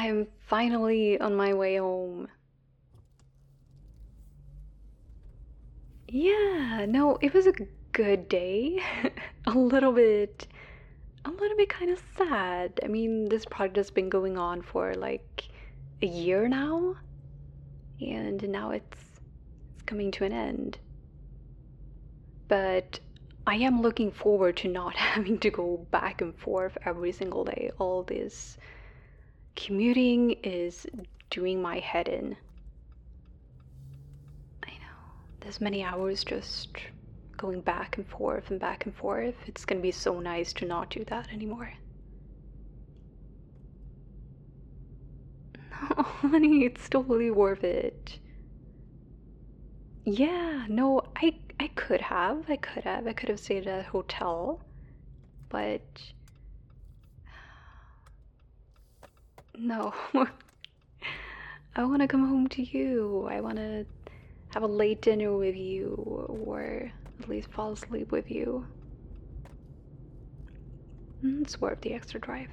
I'm finally on my way home. Yeah, no, it was a good day. a little bit, a little bit kind of sad. I mean, this project has been going on for like a year now, and now it's coming to an end. But I am looking forward to not having to go back and forth every single day. All this commuting is doing my head in. I know. There's many hours just going back and forth and back and forth. It's gonna be so nice to not do that anymore. Oh, honey, it's totally worth it. Yeah, no, I could have. I could have stayed at a hotel, but no. I want to come home to you. I want to have a late dinner with you, or at least fall asleep with you. It's worth the extra drive.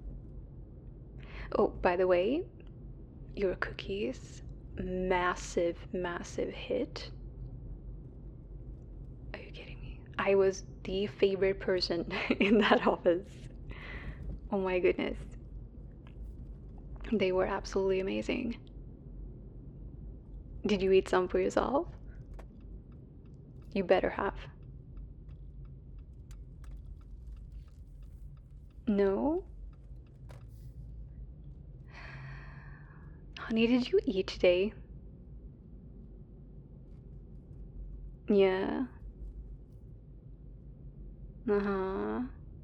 Oh, by the way, your cookies, massive, massive hit. Are you kidding me? I was the favorite person in that office. Oh my goodness. They were absolutely amazing. Did you eat some for yourself? You better have. No? Honey, did you eat today? Yeah. Uh-huh.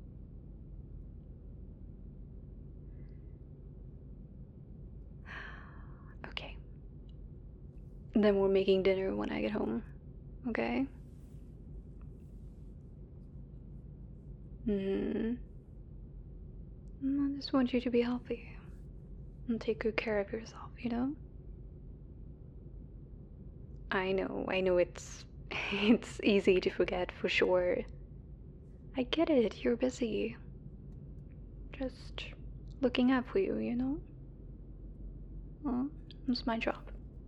Okay. Then we're making dinner when I get home. Okay? Hmm. I just want you to be healthy and take good care of yourself, you know? I know it's it's easy to forget for sure. I get it, you're busy. Just looking out for you, you know? Well, it's my job.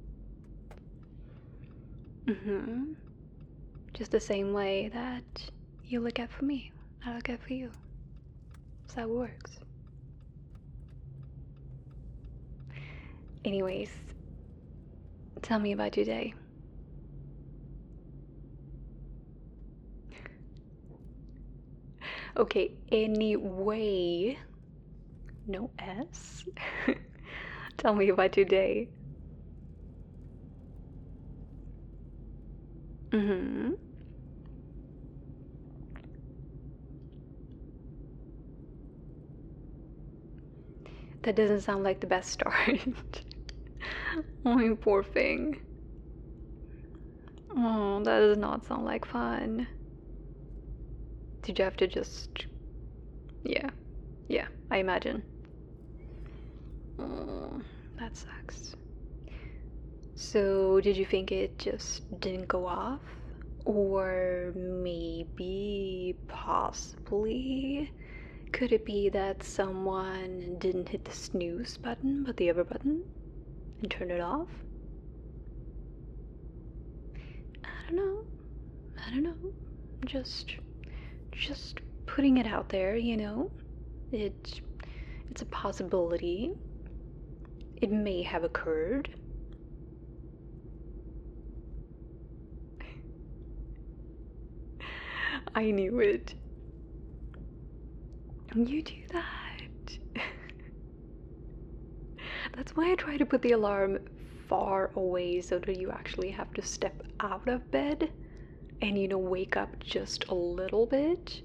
Mm-hmm. Just the same way that you look out for me, I look out for you. That's how it works. Anyways, tell me about your day. Okay, anyway, no S. Tell me about your day. Mm-hmm. That doesn't sound like the best start. Oh, you poor thing. Oh, that does not sound like fun. Did you have to just. Yeah, yeah, I imagine. Oh, that sucks. So, did you think it just didn't go off? Or maybe, possibly, could it be that someone didn't hit the snooze button but the other button and turn it off? I don't know. I don't know. Just putting it out there, you know? It it's a possibility. It may have occurred. I knew it. You do that. That's why I try to put the alarm far away so that you actually have to step out of bed and, you know, wake up just a little bit.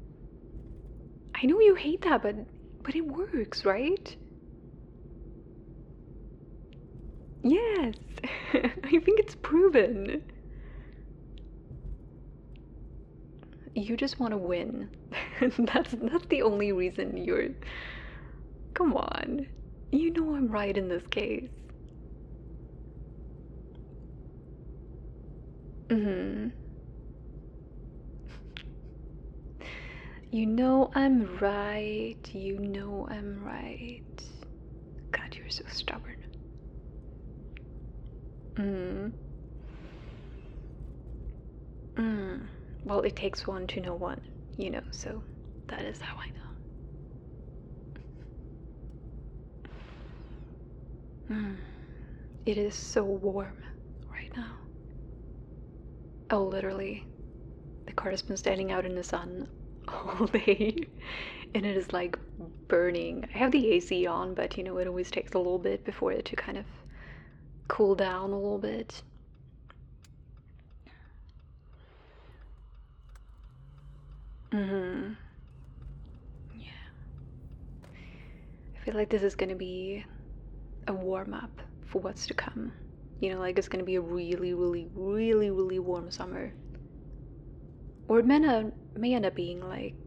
I know you hate that, but it works, right? Yes. I think it's proven. You just want to win. That's the only reason you're. Come on. You know I'm right in this case. Mm-hmm. You know I'm right. You know I'm right. God, You're so stubborn. Mm. Well, it takes one to know one, so that is how I know. It is so warm right now. Oh, literally. The car has been standing out in the sun all day, and it is like burning. I have the AC on, but it always takes a little bit before it to kind of cool down a little bit. Yeah. I feel like this is gonna be a warm up for what's to come. Like it's gonna be a really, really, really, really warm summer. Or it may end up being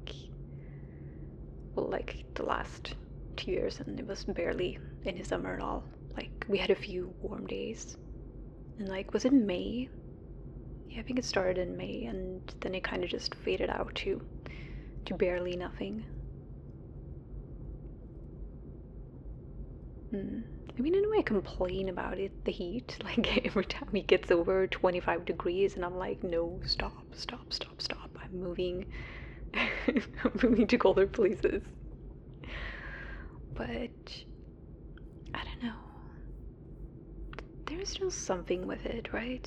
like the last 2 years, and it was barely any summer at all. Like we had a few warm days, and like was it May? Yeah, I think it started in May, and then it kind of just faded out to barely nothing. I mean, in a way, I complain about it, the heat. Like every time it gets over 25 degrees, and I'm like, no, stop, stop, stop, stop. I'm moving. I'm moving to colder places. But I don't know. There's still something with it, right?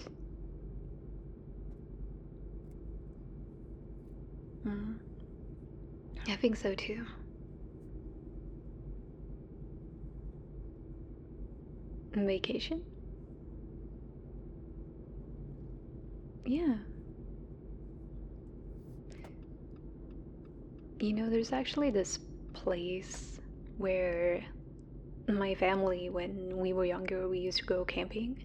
I think so too. Vacation? Yeah. There's actually this place where my family, when we were younger, we used to go camping.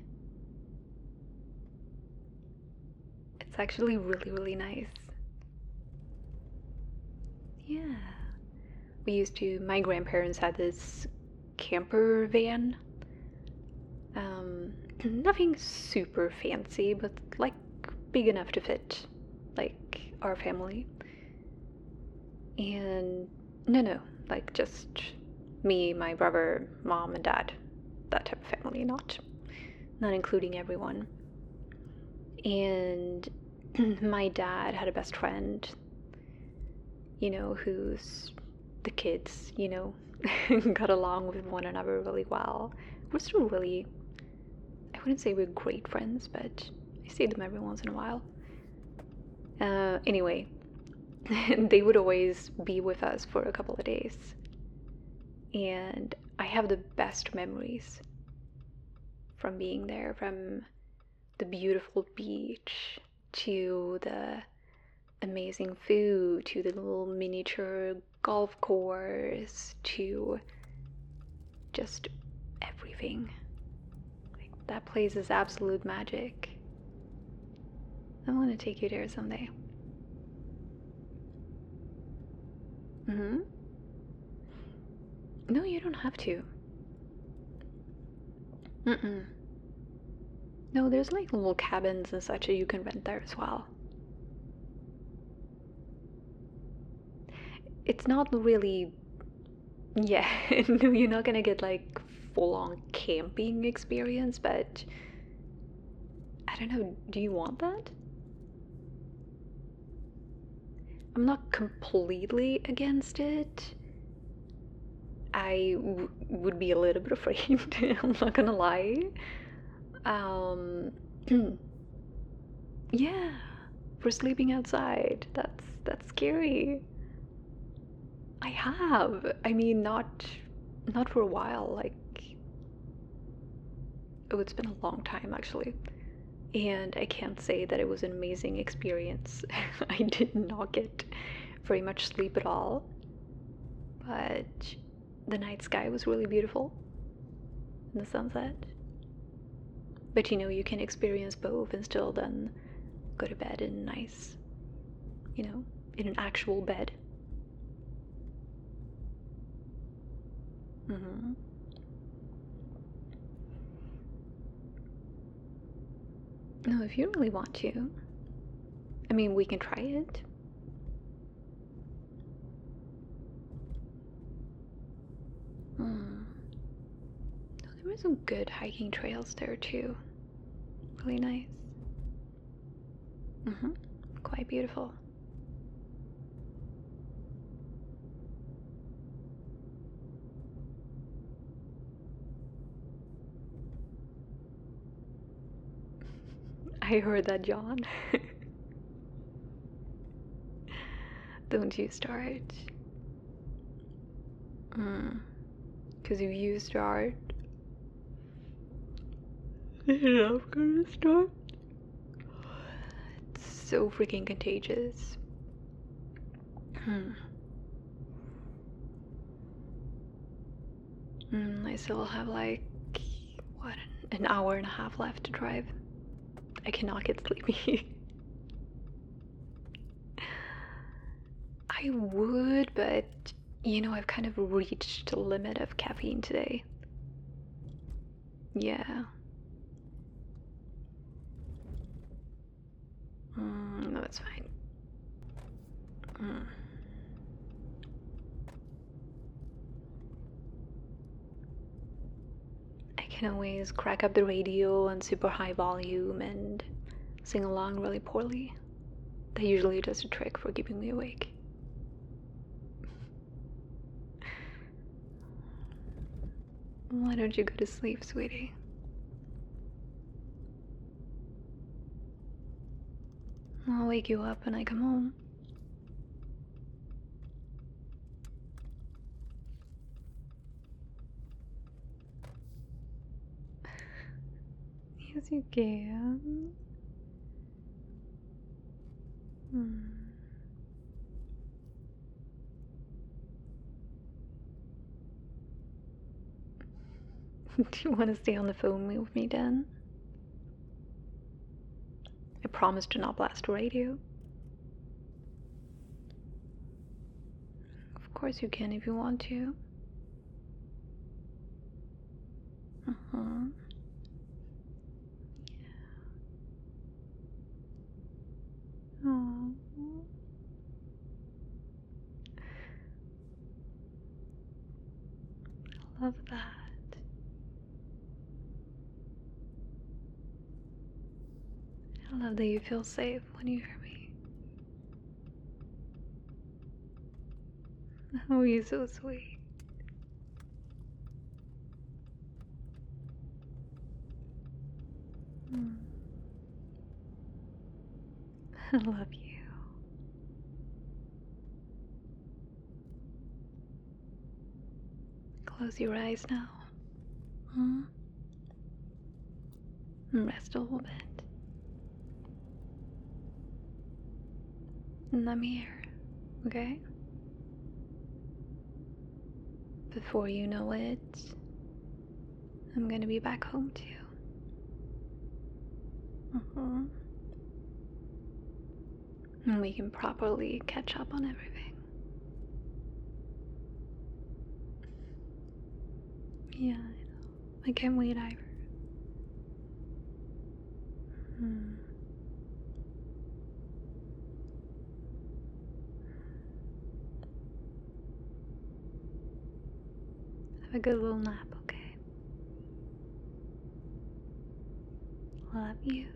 It's actually really, really nice. Yeah. My grandparents had this camper van. Nothing super fancy, but like big enough to fit like our family. And no, like just me, my brother, mom, and dad. That type of family, not including everyone. And my dad had a best friend, who's the kids, got along with one another really well. We're still really, I wouldn't say we're great friends, but I see them every once in a while. Anyway, they would always be with us for a couple of days. And I have the best memories from being there, from the beautiful beach to the amazing food to the little miniature golf course to just everything. Like, that place is absolute magic. I want to take you there someday. No, you don't have to. No, there's like little cabins and such that you can rent there as well. It's not really. Yeah, no, you're not gonna get like full on camping experience, but I don't know, do you want that? I'm not completely against it. Would be a little bit afraid, I'm not gonna lie. Um, yeah, for sleeping outside, that's scary. I have. I mean, not for a while. Like, oh, it's been a long time actually, and I can't say that it was an amazing experience. I did not get very much sleep at all, but the night sky was really beautiful and the sunset. But you can experience both and still then go to bed in nice, in an actual bed. No, if you really want to. I mean, we can try it. There's some good hiking trails there too. Really nice. Quite beautiful. I heard that, John. Don't you start. Because if you start, I'm gonna start. It's so freaking contagious. I still have like, what, an hour and a half left to drive. I cannot get sleepy. I would, but you know, I've kind of reached the limit of caffeine today. Yeah. No, it's fine. I can always crack up the radio on super high volume and sing along really poorly. That usually does a trick for keeping me awake. Why don't you go to sleep, sweetie? I'll wake you up when I come home. Yes, you can. Do you want to stay on the phone with me, Dan? I promise to not blast the radio. Of course you can if you want to. I love that. I love that you feel safe when you hear me. Oh, you're so sweet. I love you. Close your eyes now. And rest a little bit. And I'm here, okay? Before you know it, I'm gonna be back home too. And we can properly catch up on everything. Yeah, I know. I can't wait either. Have a good little nap, okay? Love you.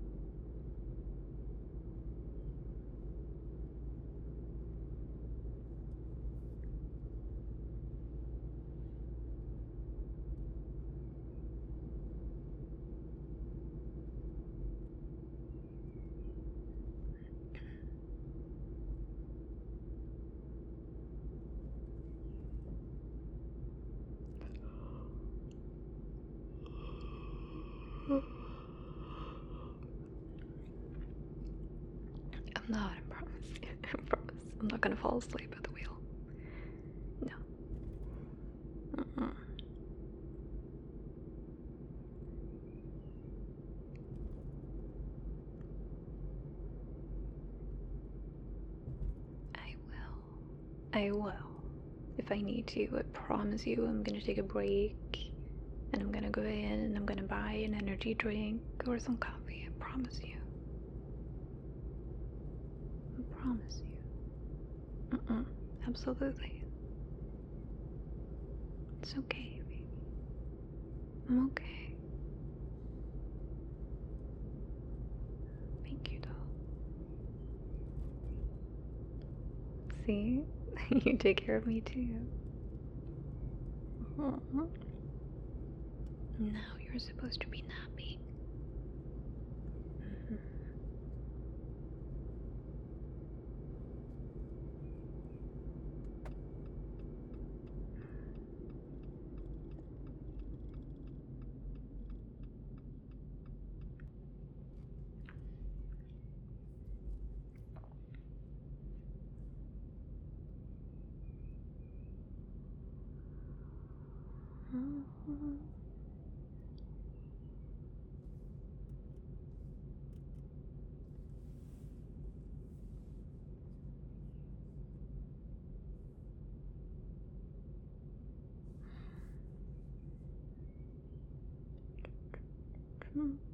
I'm not, I promise. I promise. I'm not gonna fall asleep at the wheel. No. I will. If I need to, I promise you I'm gonna take a break and I'm gonna go in and I'm gonna buy an energy drink or some coffee. I promise you. I promise you. Absolutely. It's okay, baby. I'm okay. Thank you, though. See? You take care of me too. Aw. Now you're supposed to be napping. Mhm. Mhm. Mhm.